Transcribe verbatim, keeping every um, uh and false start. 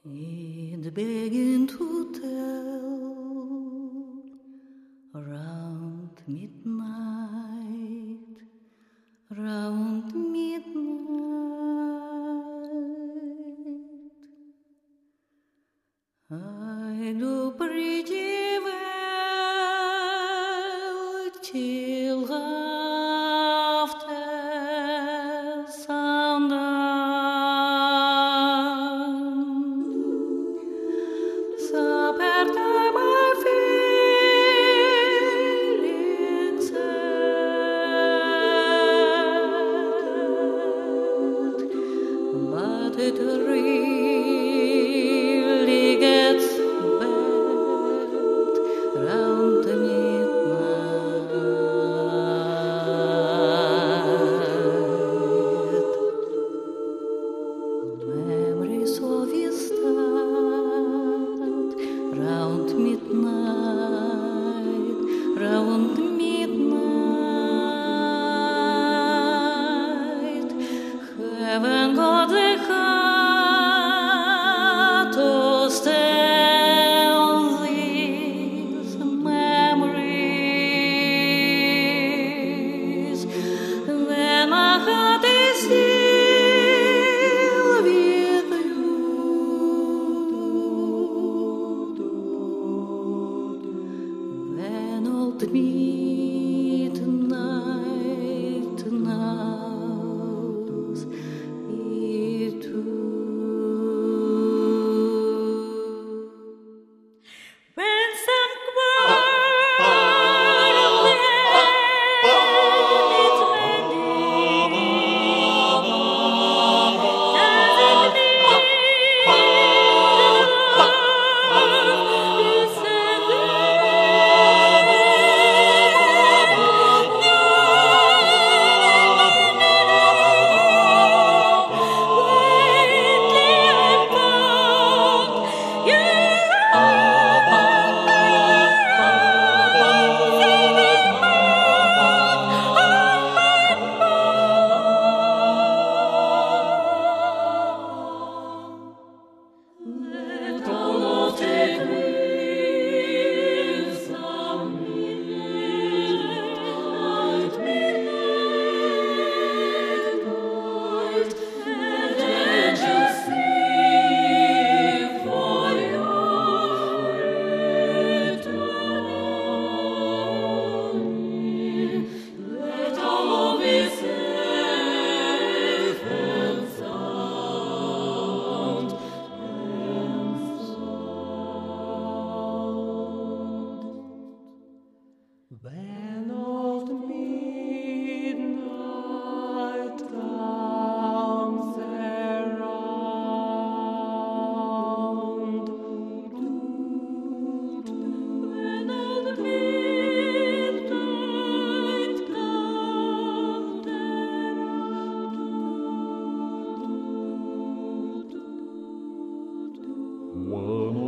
It began to tell around midnight, around midnight. I do pretty well till after sundown. Supper time I feel sad, but it really gets bad round midnight. Memories of you start round midnight, round midnight. Haven't got the heart to stand these memories when my heart is still with you. When old midnight knows it too. When some quarrel ends mending, doesn't mean love is let all take wings of midnight, midnight, and angels sing for your returning. Let all be safe and sound. When old midnight comes around, when old midnight comes around, One